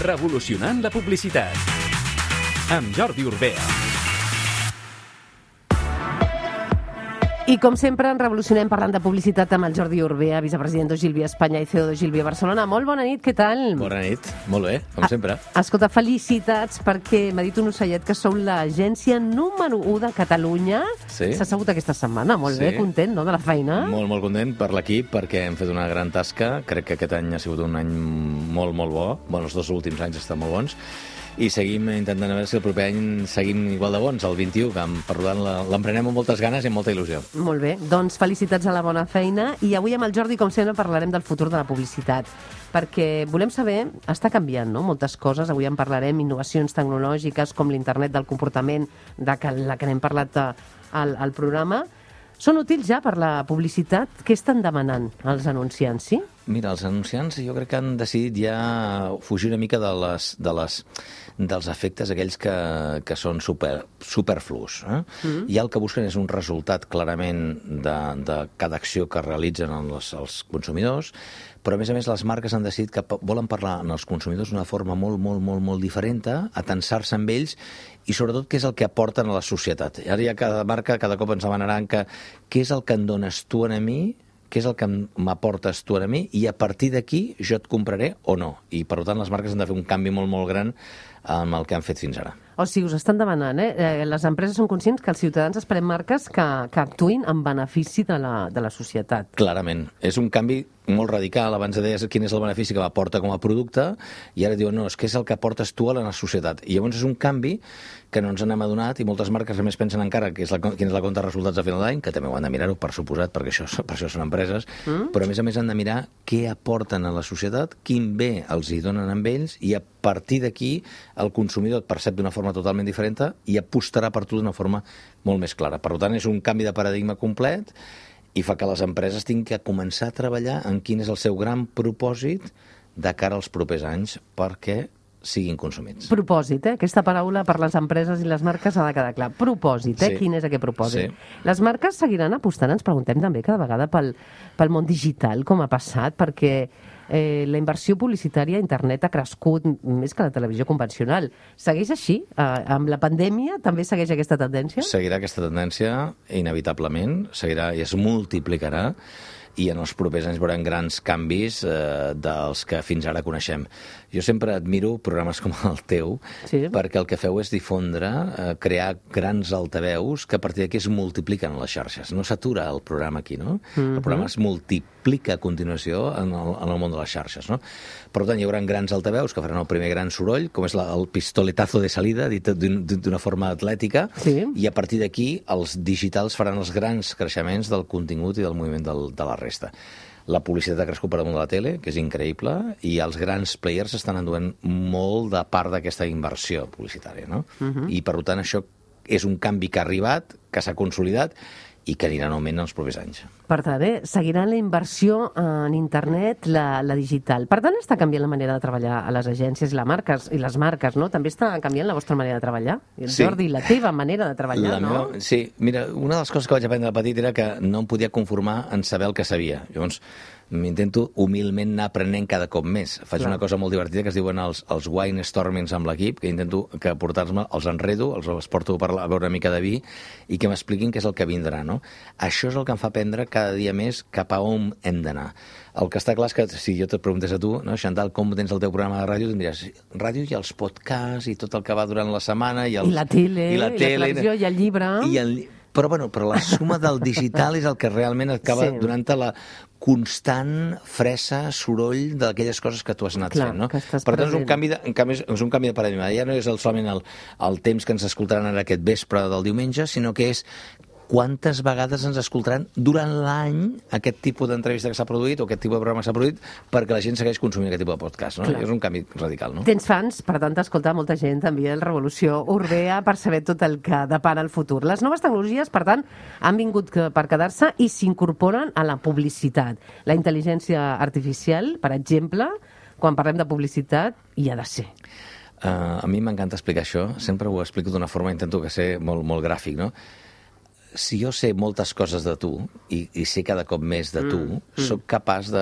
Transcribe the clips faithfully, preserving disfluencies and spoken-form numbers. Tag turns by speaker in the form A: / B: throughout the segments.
A: Revolucionant la publicitat. Amb Jordi Urbea.
B: I com sempre en revolucionem parlant de publicitat amb el Jordi Urbea, vicepresident d'Ogilvy Espanya i C E O d'Ogilvy Barcelona. Molt bona nit, què tal?
C: Bona nit, molt bé, com sempre.
B: Escolta, felicitats perquè m'ha dit un ocellet que sou l'agència número u de Catalunya.
C: Sí.
B: S'ha sabut aquesta setmana, molt
C: Sí.
B: bé, content, no?, de la feina.
C: Molt, molt content per l'equip perquè hem fet una gran tasca. Crec que aquest any ha sigut un any molt, molt bo. Bueno, els dos últims anys estan molt bons. I seguim intentant veure si el proper any seguim igual de bons, el vint-i-u, que per tant l'emprenem amb moltes ganes i amb molta il·lusió.
B: Molt bé, doncs felicitats a la bona feina. I avui amb el Jordi, com sempre, parlarem del futur de la publicitat. Perquè volem saber, està canviant, no?, moltes coses. Avui en parlarem, innovacions tecnològiques com l'internet del comportament, de que, la que n'hem parlat al, al programa. Són útils ja per la publicitat? Què estan demanant els anunciants, sí?
C: Mira, els anunciants jo crec que han decidit ja fugir una mica de les, de les, dels efectes aquells que, que són super, superflus. Eh? Mm. I el que busquen és un resultat clarament de, de cada acció que realitzen els, els consumidors, però a més a més les marques han decidit que volen parlar amb els consumidors d'una forma molt, molt, molt, molt diferent, atensar-se amb ells i sobretot què és el que aporten a la societat. I ara ja cada marca cada cop ens demanaran que què és el que em dones tu a mi, què és el que m'aportes tu a mi, i a partir d'aquí jo et compraré o no. I per tant les marques han de fer un canvi molt, molt gran amb el que han fet fins ara.
B: O sigui, us estan demanant, eh? Les empreses són conscients que els ciutadans esperem marques que, que actuïn en benefici de la, de la societat.
C: Clarament. És un canvi molt radical. Abans deies quin és el benefici que m'aporta com a producte i ara diuen, no, és que és el que aportes tu a la societat. I llavors és un canvi que no ens n'hem adonat i moltes marques a més pensen encara que és la, quina és la compta de resultats a final d'any, que també ho han de mirar-ho, per suposat, perquè això, per això són empreses, mm. però a més a més han de mirar què aporten a la societat, quin bé els hi donen amb ells, i a partir d'aquí el consumidor et percep d'una forma totalment diferent i apostarà per tu d'una forma molt més clara. Per tant, és un canvi de paradigma complet i fa que les empreses tinguin que començar a treballar en quin és el seu gran propòsit de cara als propers anys perquè siguin consumits.
B: Propòsit, eh? Aquesta paraula per les empreses i les marques ha de quedar clar. Propòsit, eh?
C: Sí.
B: Quin és aquest propòsit?
C: Sí.
B: Les marques seguiran apostant, ens preguntem també cada vegada pel, pel món digital, com ha passat, perquè eh, la inversió publicitària a internet ha crescut més que la televisió convencional. Segueix així? Eh, amb la pandèmia també segueix aquesta tendència?
C: Seguirà aquesta tendència, inevitablement, seguirà i es multiplicarà, i en els propers anys veurem grans canvis eh, dels que fins ara coneixem. Jo sempre admiro programes com el teu, sí. perquè el que feu és difondre, eh, crear grans altaveus que a partir d'aquí es multipliquen a les xarxes. No s'atura el programa aquí, no? Mm-hmm. El programa es multiplica a continuació en el, en el món de les xarxes, no? Per tant, hi haurà grans altaveus que faran el primer gran soroll, com és la, el pistoletazo de salida, dit d'una forma atlètica, sí. i a partir d'aquí els digitals faran els grans creixements del contingut i del moviment del, de la resta. La publicitat ha crescut per damunt de la tele, que és increïble, i els grans players estan enduent molt de part d'aquesta inversió publicitària, no? Uh-huh. I, per tant, això és un canvi que ha arribat, que s'ha consolidat, i que anirà en augment en els propers anys.
B: Per tant, eh, seguirà la inversió en internet, la, la digital. Per tant, està canviant la manera de treballar a les agències i, la marques, i les marques, no? També està canviant la vostra manera de treballar? I el
C: sí.
B: Jordi, la teva manera de treballar,
C: la
B: no?
C: Meva, sí, mira, una de les coses que vaig aprendre de petit era que no em podia conformar en saber el que sabia. Llavors, m'intento humilment anar aprenent cada cop més. Faig Clar. una cosa molt divertida que es diuen els, els wine stormings amb l'equip, que intento que portar-me, els enredo, els, els porto a, parlar, a veure una mica de vi i que m'expliquin què és el que vindrà, no? Això és el que em fa aprendre cada dia més cap a on hem d'anar. El que està clar és que si jo et preguntés a tu, no, Xantal, com tens el teu programa de ràdio, tu em diràs, ràdio i els podcasts i tot el que va durant la setmana i, els,
B: I la tele,
C: i la, tele,
B: i la televisió i el llibre.
C: I el, però, bueno, però la suma del digital és el que realment acaba sí. donant-te la constant fressa, soroll d'aquelles coses que tu has anat
B: Clar,
C: fent, no?
B: Per
C: tant, és un canvi de, en canvi, és un canvi de paradigma. Ja no és el, solament el, el temps que ens escoltaran ara aquest vespre del diumenge, sinó que és quantes vegades ens escoltaran durant l'any aquest tipus d'entrevista que s'ha produït o aquest tipus de programa que s'ha produït perquè la gent segueix consumint aquest tipus de podcast, no? És un canvi radical, no?
B: Tens fans, per tant, escolta molta gent també el Revolució Urbea per saber tot el que depara el futur. Les noves tecnologies, per tant, han vingut per quedar-se i s'incorporen a la publicitat. La intel·ligència artificial, per exemple, quan parlem de publicitat, hi ha de ser.
C: Uh, a mi m'encanta explicar això, sempre ho explico d'una forma, intento que ser molt, molt gràfic, no? Si jo sé moltes coses de tu i, i sé cada cop més de tu, mm, mm. sóc capaç de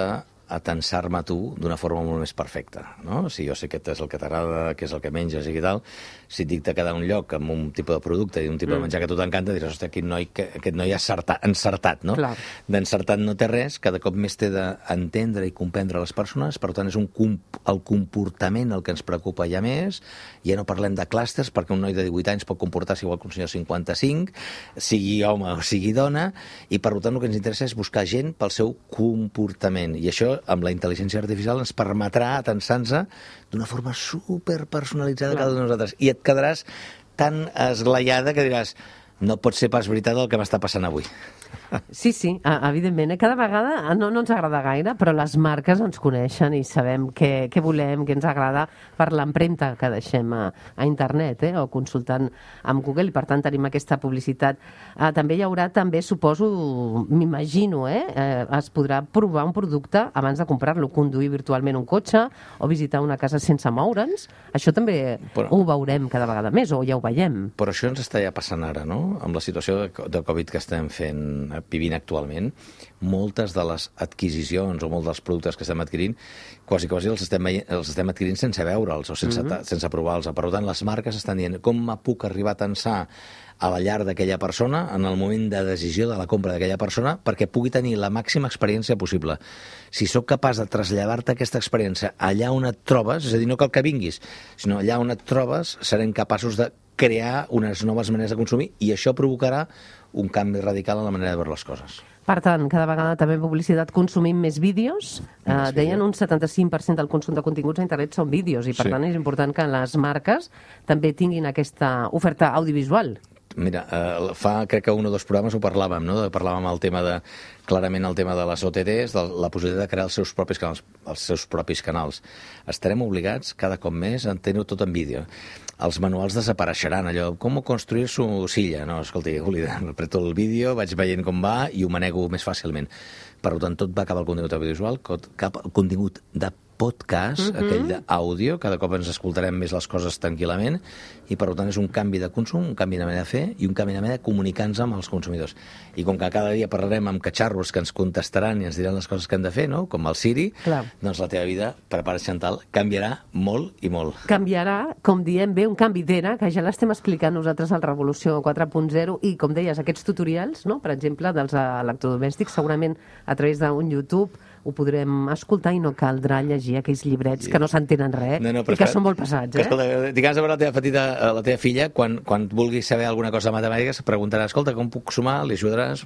C: a tensar-me a tu d'una forma molt més perfecta, no? Si jo sé que és el que t'agrada, que és el que menges i tal, si et dic de quedar un lloc amb un tipus de producte i un tipus mm. de menjar que a tu t'encanta, diràs, hòstia, aquest noi, aquest noi ha encertat, encertat, no?
B: Clar.
C: D'encertat no té res, cada cop més té d'entendre i comprendre les persones, per tant és un comp el comportament el que ens preocupa ja més, ja no parlem de clústers, perquè un noi de divuit anys pot comportar-se igual que un senyor cinquanta-cinc, sigui home o sigui dona, i per tant el que ens interessa és buscar gent pel seu comportament, i això amb la intel·ligència artificial ens permetrà atensar-nos d'una forma superpersonalitzada cada un de nosaltres, i et quedaràs tan esglaiada que diràs, no pot ser pas veritat el que m'està passant avui.
B: Sí, sí, evidentment. Cada vegada no, no ens agrada gaire, però les marques ens coneixen i sabem què, què volem, què ens agrada per l'empremta que deixem a, a internet, eh, o consultant amb Google, i per tant tenim aquesta publicitat. Eh, també hi haurà, també suposo, m'imagino, eh, eh, es podrà provar un producte abans de comprar-lo, conduir virtualment un cotxe o visitar una casa sense moure'ns. Això també però, ho veurem cada vegada més, o ja ho veiem.
C: Però això ens està ja passant ara, no? Amb la situació de, de Covid que estem fent, vivint actualment, moltes de les adquisicions o molts dels productes que estem adquirint, quasi quasi els estem, els estem adquirint sense veure'ls o sense, mm-hmm. sense provar-los. Per tant, les marques estan dient com puc arribar a tensar a la llar d'aquella persona en el moment de decisió de la compra d'aquella persona perquè pugui tenir la màxima experiència possible. Si sóc capaç de traslladar-te aquesta experiència allà on et trobes, és a dir, no cal que vinguis, sinó allà on et trobes, serem capaços de crear unes noves maneres de consumir, i això provocarà un canvi radical en la manera de veure les coses.
B: Per tant, cada vegada també en publicitat consumim més vídeos. Eh, deien un setanta-cinc per cent del consum de continguts a internet són vídeos, i per sí. tant és important que les marques també tinguin aquesta oferta audiovisual.
C: Mira, eh, fa crec que un o dos programes ho parlàvem, no? Parlàvem el tema de, clarament el tema de les O T Ts, de la possibilitat de crear els seus propis canals. Els seus propis canals. Estarem obligats cada cop més a tenir-ho tot en vídeo. Els manuals desapareixeran, allò, com construir su silla? No, escolti, apreto el vídeo, vaig veient com va i ho manego més fàcilment. Per tant, tot va cap al contingut audiovisual, cap al contingut de podcast, uh-huh. aquell d'àudio, cada cop ens escoltarem més les coses tranquil·lament, i per tant és un canvi de consum, un canvi de manera de fer i un canvi de manera de comunicar-nos amb els consumidors. I com que cada dia parlarem amb catxarros que ens contestaran i ens diran les coses que hem de fer, no? Com el Siri, Clar. doncs la teva vida, prepara't, Chantal, canviarà molt i molt.
B: Canviarà, com diem bé, un canvi d'era, que ja l'estem explicant nosaltres al Revolució quatre punt zero, i com deies, aquests tutorials, no? Per exemple, dels electrodomèstics, segurament a través d'un YouTube ho podrem escoltar i no caldrà llegir aquells llibrets sí. que no s'entenen res no, no, i que esclar, són molt pesats. Eh?
C: Escolta, digues a veure la teva petita, la teva filla, quan, quan vulgui saber alguna cosa de matemàtiques, preguntarà, escolta, com puc sumar? Li ajudaràs?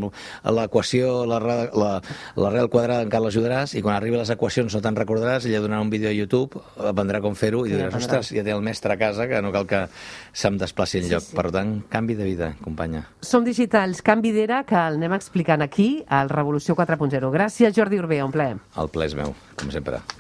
C: L'equació, l'arrel la, la quadrada encara l'ajudaràs, i quan arribi a les equacions no te'n recordaràs, ella donarà un vídeo a YouTube, aprendrà com fer-ho, i diràs, ostres, ja té el mestre a casa, que no cal que se'm desplaci enlloc. Sí, sí. Per tant, canvi de vida, companya.
B: Som digitals, canvi d'era, que el anem explicant aquí, al Revolució quatre punt zero. Gràcies, Jordi Urbé, un plaer.
C: El plaer és meu, com sempre.